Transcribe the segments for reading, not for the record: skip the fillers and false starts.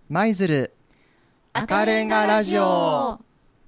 舞鶴赤レンガラジオ。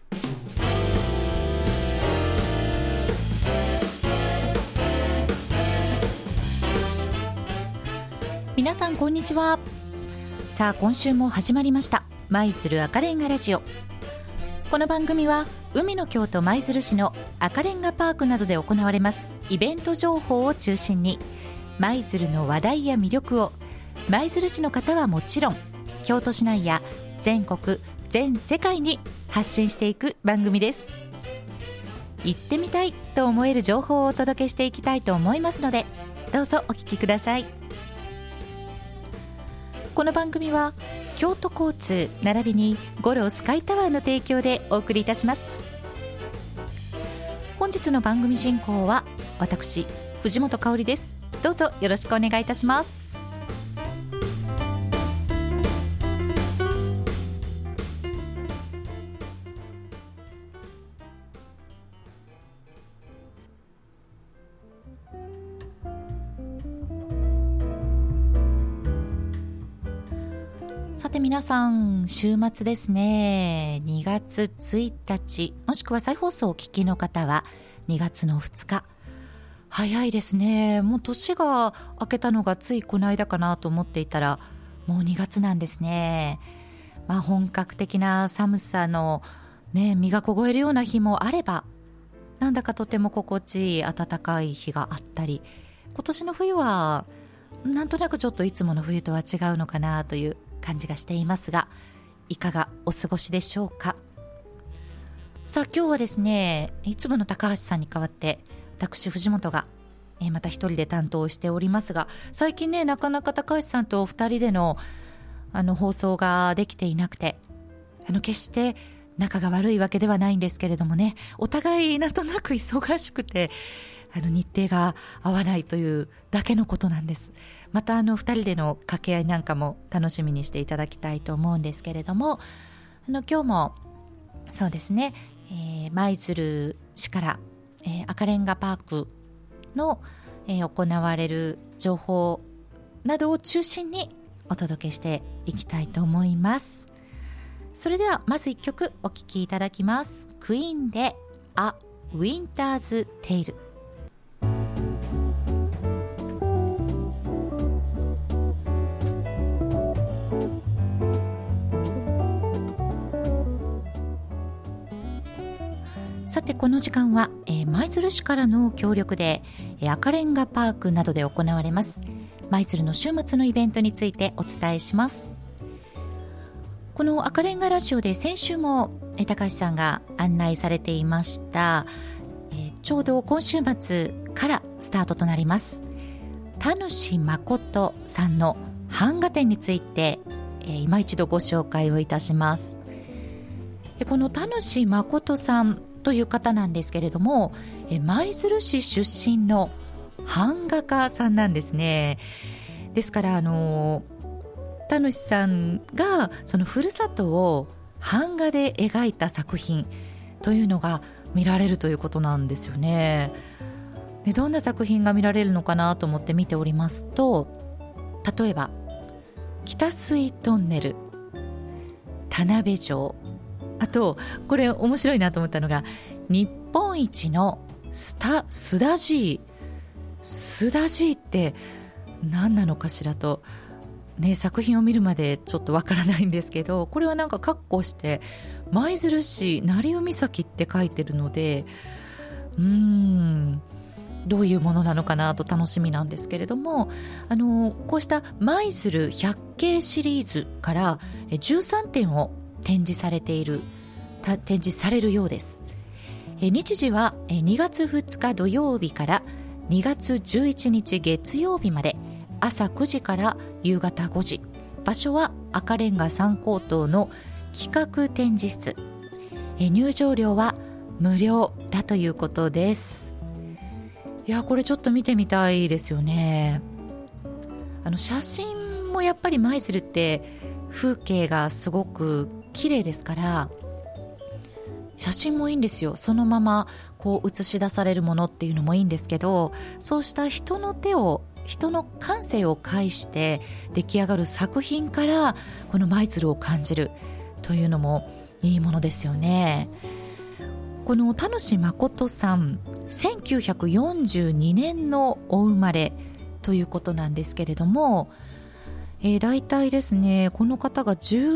皆さんこんにちは。さあ今週も始まりました舞鶴赤レンガラジオ。この番組は海の京都舞鶴市の赤レンガパークなどで行われますイベント情報を中心に、舞鶴の話題や魅力を舞鶴市の方はもちろん京都市内や全国全世界に発信していく番組です。行ってみたいと思える情報をお届けしていきたいと思いますので、どうぞお聞きください。この番組は京都交通並びに五郎スカイタワーの提供でお送りいたします。本日の番組進行は私藤本香里です。どうぞよろしくお願いいたします。さて皆さん、週末ですね。2月1日もしくは再放送をお聞きの方は2月の2日。早いですね。もう年が明けたのがついこの間かなと思っていたら、もう2月なんですね。本格的な寒さのね、身が凍えるような日もあれば、なんだかとても心地いい暖かい日があったり、今年の冬はなんとなくちょっといつもの冬とは違うのかなという感じがしていますが、いかがお過ごしでしょうか。さあ今日はですね、いつもの高橋さんに代わって私藤本がまた一人で担当しておりますが、最近ね、なかなか高橋さんと二人での放送ができていなくて、決して仲が悪いわけではないんですけれどもね、お互いなんとなく忙しくて日程が合わないというだけのことなんです。また2人での掛け合いなんかも楽しみにしていただきたいと思うんですけれども、今日もそうですね、舞鶴市から、赤レンガパークの、行われる情報などを中心にお届けしていきたいと思います。それではまず1曲お聴きいただきます。クイーンで A Winter's Tale。さてこの時間は、舞鶴市からの協力で、赤レンガパークなどで行われます舞鶴の週末のイベントについてお伝えします。この赤レンガラジオで先週も、高橋さんが案内されていました、ちょうど今週末からスタートとなります田主誠さんの版画展について、今一度ご紹介をいたします。この田主誠さんという方なんですけれども、舞鶴市出身の版画家さんなんですね。ですから田主さんがそのふるさとを版画で描いた作品というのが見られるということなんですよね。でどんな作品が見られるのかなと思って見ておりますと、例えば北水トンネル、田辺城、あとこれ面白いなと思ったのが日本一のスダジー。スダジーって何なのかしらと、ね、作品を見るまでちょっとわからないんですけど、これはなんか括弧して舞鶴市成海岬って書いてるので、どういうものなのかなと楽しみなんですけれども、こうした舞鶴百景シリーズから13点を展示されるようです。日時は2月2日土曜日から2月11日月曜日まで、朝9時から夕方5時、場所は赤レンガ3高等の企画展示室。入場料は無料だということです。いや、これちょっと見てみたいですよね。写真もやっぱり舞鶴って風景がすごく綺麗ですから、写真もいいんですよ。そのままこう映し出されるものっていうのもいいんですけど、そうした人の手を人の感性を介して出来上がる作品からこの舞鶴を感じるというのもいいものですよね。この田主誠さん、1942年のお生まれということなんですけれども、大体ですね、この方が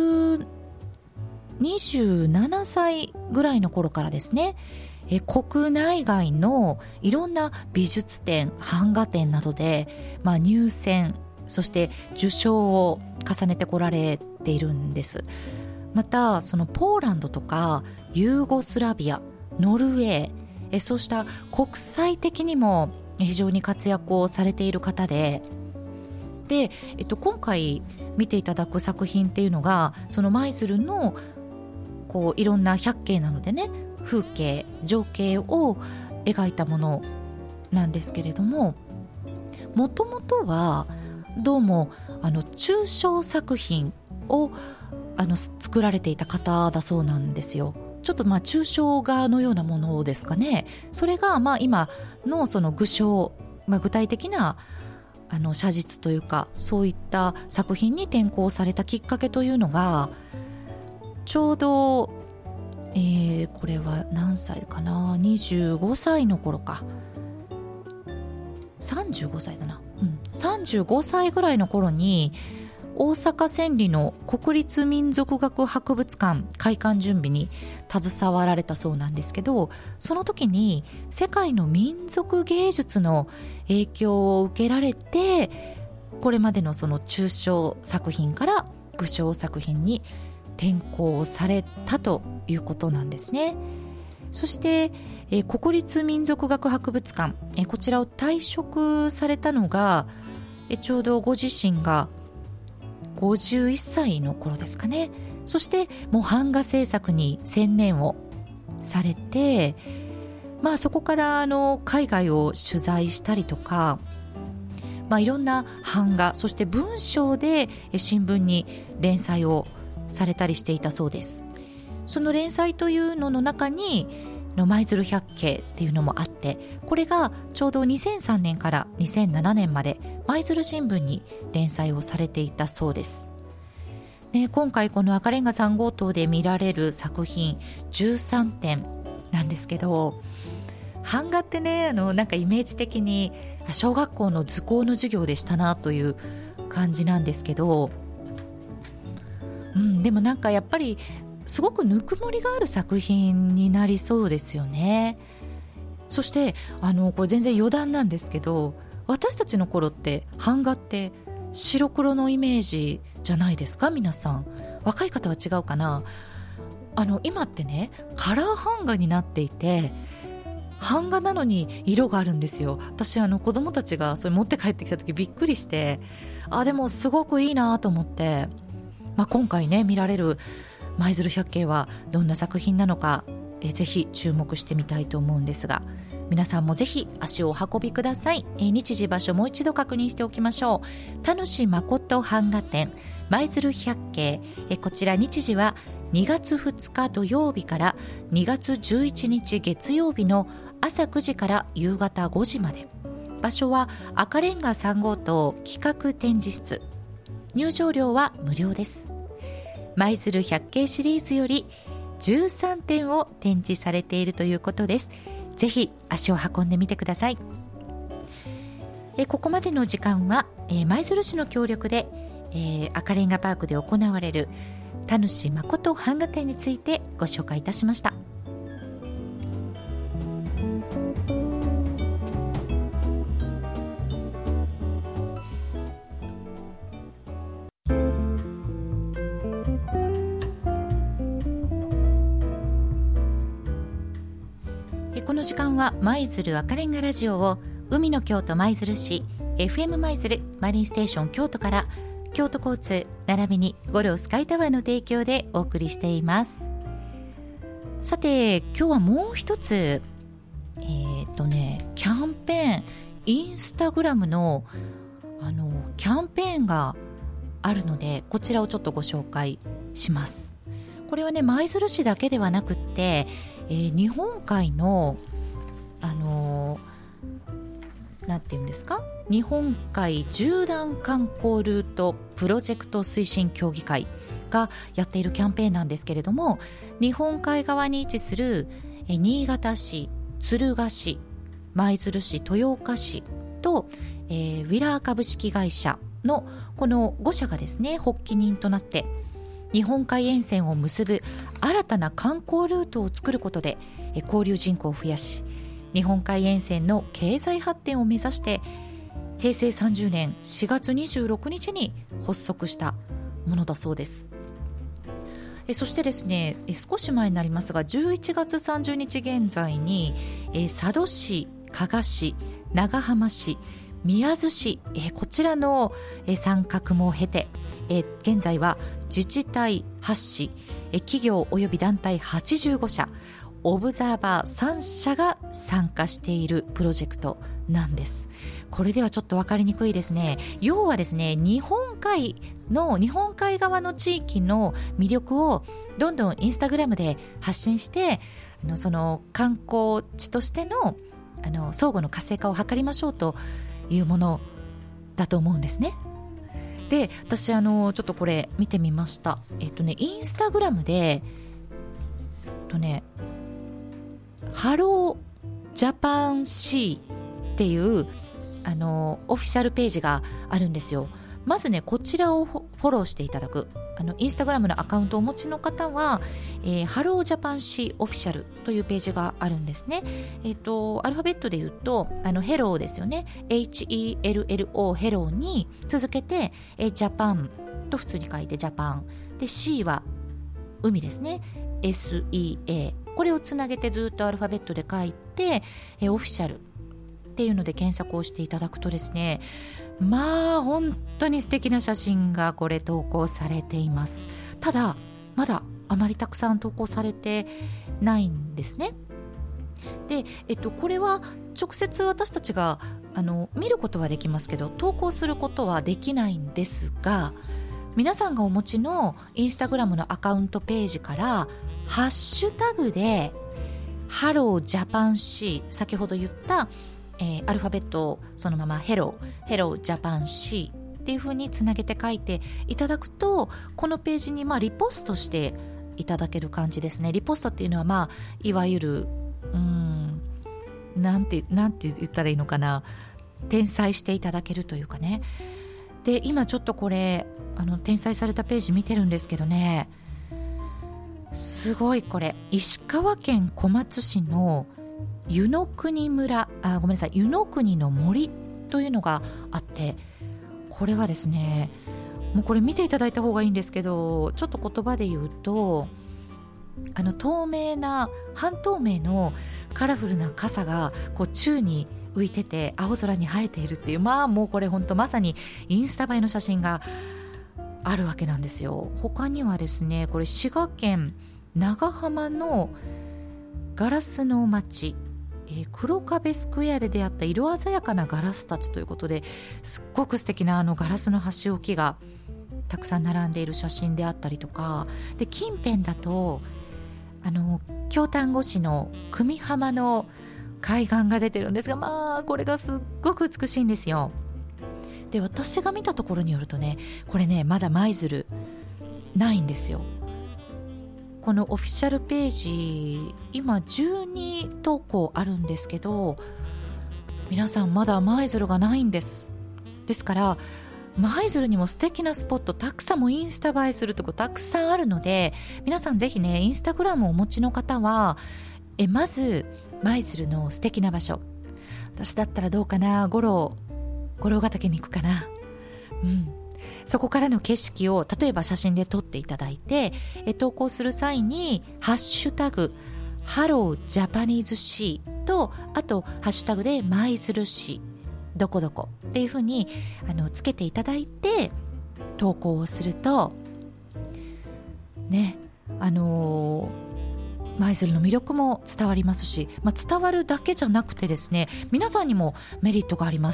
27歳ぐらいの頃からですね、国内外のいろんな美術展、版画展などで、入選、そして受賞を重ねてこられているんです。またそのポーランドとかユーゴスラビア、ノルウェー、そうした国際的にも非常に活躍をされている方で、今回見ていただく作品っていうのがその舞鶴のこういろんな百景なのでね、風景、情景を描いたものなんですけれども、もともとはどうも抽象作品を作られていた方だそうなんですよ。ちょっと抽象画のようなものですかね。それが今のその具象、具体的な写実というか、そういった作品に転向されたきっかけというのが、ちょうど、これは何歳かな、25歳の頃か、35歳だな、35歳ぐらいの頃に大阪千里の国立民族学博物館開館準備に携わられたそうなんですけど、その時に世界の民族芸術の影響を受けられて、これまでのその抽象作品から具象作品に転向されたということなんですね。そして、国立民族学博物館、こちらを退職されたのが、ちょうどご自身が51歳の頃ですかね。そしてもう版画制作に専念をされて、そこから海外を取材したりとか、いろんな版画、そして文章で新聞に連載をされたりしていたそうです。その連載というのの中に舞鶴百景っていうのもあって、これがちょうど2003年から2007年まで舞鶴新聞に連載をされていたそうです。今回この赤レンガ3号棟で見られる作品13点なんですけど、版画ってね、なんかイメージ的に小学校の図工の授業でしたなという感じなんですけど、でもなんかやっぱりすごくぬくもりがある作品になりそうですよね。そしてこれ全然余談なんですけど、私たちの頃って版画って白黒のイメージじゃないですか。皆さん、若い方は違うかな。今ってね、カラー版画になっていて、版画なのに色があるんですよ。私子供たちがそれ持って帰ってきた時びっくりして、でもすごくいいなと思って、今回ね見られる舞鶴百景はどんな作品なのか、ぜひ注目してみたいと思うんですが、皆さんもぜひ足をお運びください。日時場所もう一度確認しておきましょう。田主誠版画展舞鶴百景、こちら日時は2月2日土曜日から2月11日月曜日の朝9時から夕方5時まで。場所は赤レンガ3号棟企画展示室。入場料は無料です。舞鶴百景シリーズより13点を展示されているということです。ぜひ足を運んでみてください。ここまでの時間は、舞鶴市の協力で、赤レンガパークで行われる田主誠版画展についてご紹介いたしました。この時間は舞鶴赤レンガラジオを海の京都舞鶴市 FM 舞鶴マリンステーション京都から京都交通並びにゴロスカイタワーの提供でお送りしています。さて今日はもう一つキャンペーン、インスタグラムのキャンペーンがあるので、こちらをちょっとご紹介します。これはね、舞鶴市だけではなくって、日本海のなんていうんですか、日本海縦断観光ルートプロジェクト推進協議会がやっているキャンペーンなんですけれども、日本海側に位置する新潟市、敦賀市、舞鶴市、豊岡市と、ウィラー株式会社のこの5社がですね、発起人となって日本海沿線を結ぶ新たな観光ルートを作ることで交流人口を増やし、日本海沿線の経済発展を目指して平成30年4月26日に発足したものだそうです。そしてですね、少し前になりますが、11月30日現在に佐渡市、加賀市、長浜市、宮津市、こちらの参画も経て、現在は自治体8市、企業及び団体85社、オブザーバー3社が参加しているプロジェクトなんです。これではちょっと分かりにくいですね。要はですね、日本海側の地域の魅力をどんどんインスタグラムで発信して、その観光地としての相互の活性化を図りましょうというものだと思うんですね。で、私ちょっとこれ見てみました。インスタグラムでハロージャパンシーっていうオフィシャルページがあるんですよ。まずね、こちらをフォローしていただく。インスタグラムのアカウントをお持ちの方は、ハロージャパンシーオフィシャルというページがあるんですね。アルファベットで言うとヘローですよね。 HELLO ヘローに続けてジャパンと普通に書いてジャパンで、 C は海ですね。 SEA、 これをつなげてずっとアルファベットで書いてオフィシャルっていうので検索をしていただくとですね、まあ本当に素敵な写真がこれ投稿されています。ただまだあまりたくさん投稿されてないんですね。で、これは直接私たちが見ることはできますけど、投稿することはできないんですが、皆さんがお持ちのインスタグラムのアカウントページからハッシュタグでハロージャパンシー、先ほど言ったアルファベットをそのままヘロージャパンシーっていう風につなげて書いていただくと、このページにリポストしていただける感じですね。リポストっていうのはいわゆるなんて言ったらいいのかな、転載していただけるというかね。で、今ちょっとこれ転載されたページ見てるんですけどね、すごい。これ石川県小松市の湯の国村、湯の国の森というのがあって、これはですね、もうこれ見ていただいた方がいいんですけど、ちょっと言葉で言うと半透明のカラフルな傘がこう宙に浮いてて青空に生えているっていう、もうこれ本当まさにインスタ映えの写真があるわけなんですよ。他にはですね、これ滋賀県長浜のガラスの街、黒壁スクエアで出会った色鮮やかなガラスたちということで、すっごく素敵なガラスの箸置きがたくさん並んでいる写真であったりとかで、近辺だと京丹後市の久美浜の海岸が出てるんですが、これがすっごく美しいんですよ。で、私が見たところによるとね、これね、まだ舞鶴ないんですよ。このオフィシャルページ今12投稿あるんですけど、皆さんまだ舞鶴がないんです。ですから舞鶴にも素敵なスポットたくさん、もインスタ映えするとこたくさんあるので、皆さんぜひね、インスタグラムをお持ちの方はまず舞鶴の素敵な場所、私だったらどうかな、五郎ヶ岳に行くかな、そこからの景色を例えば写真で撮っていただいて投稿する際にハッシュタグハロージャパニーズシーと、あとハッシュタグで舞鶴市どこどこっていう風につけていただいて投稿をするとね、舞鶴の魅力も伝わりますし、伝わるだけじゃなくてですね、皆さんにもメリットがあります。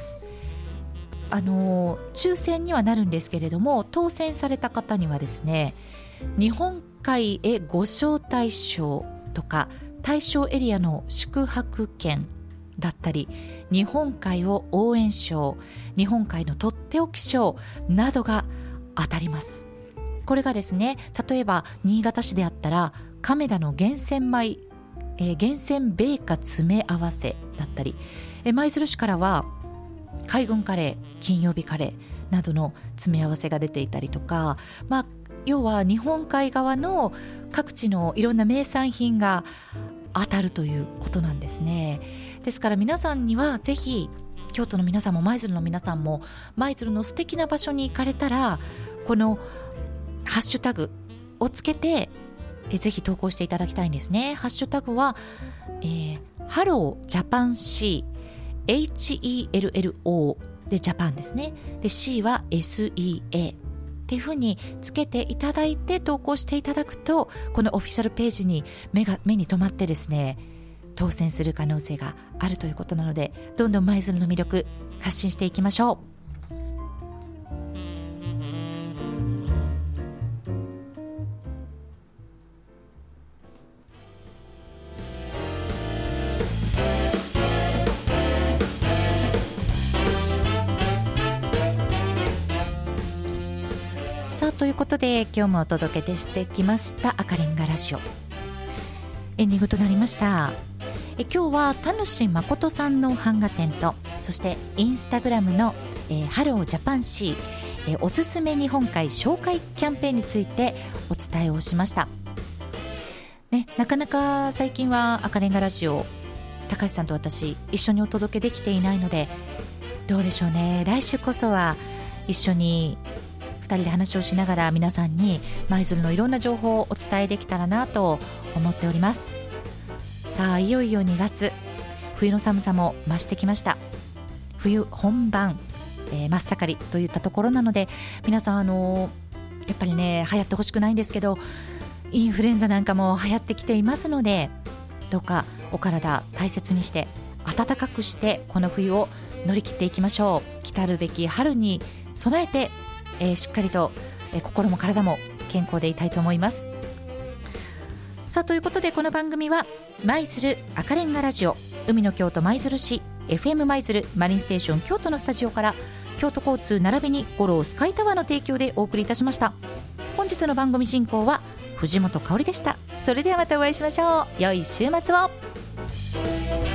抽選にはなるんですけれども、当選された方にはですね、日本海へご招待証とか対象エリアの宿泊券だったり、日本海を応援賞、日本海のとっておき賞などが当たります。これがですね、例えば新潟市であったら亀田の厳選米、厳選米価詰め合わせだったり、舞鶴市からは海軍カレー、金曜日カレーなどの詰め合わせが出ていたりとか、要は日本海側の各地のいろんな名産品が当たるということなんですね。ですから皆さんにはぜひ、京都の皆さんも舞鶴の皆さんも舞鶴の素敵な場所に行かれたら、このハッシュタグをつけてぜひ投稿していただきたいんですね。ハッシュタグは、ハロージャパン C、 HELLO でジャパンですね。で C は SEAっていう風につけていただいて投稿していただくと、このオフィシャルページに目に留まってですね、当選する可能性があるということなので、どんどん舞鶴の魅力発信していきましょう。ということで今日もお届けしてきました赤レンガラジオ、エンディングとなりました。今日は田主誠さんの版画展と、そしてインスタグラムの、ハロージャパンシー、おすすめ日本海紹介キャンペーンについてお伝えをしました、ね。なかなか最近は赤レンガラジオ、高橋さんと私一緒にお届けできていないので、どうでしょうね。来週こそは一緒に2人で話をしながら皆さんに舞鶴のいろんな情報をお伝えできたらなと思っております。さあいよいよ2月、冬の寒さも増してきました。冬本番、真っ盛りといったところなので、皆さんやっぱりね、流行ってほしくないんですけど、インフルエンザなんかも流行ってきていますので、どうかお体大切にして暖かくしてこの冬を乗り切っていきましょう。来たるべき春に備えてしっかりと、心も体も健康でいたいと思います。さあということで、この番組は舞鶴赤レンガラジオ、海の京都舞鶴市 FM 舞鶴マリンステーション京都のスタジオから、京都交通並びに五郎スカイタワーの提供でお送りいたしました。本日の番組進行は藤本香里でした。それではまたお会いしましょう。良い週末を。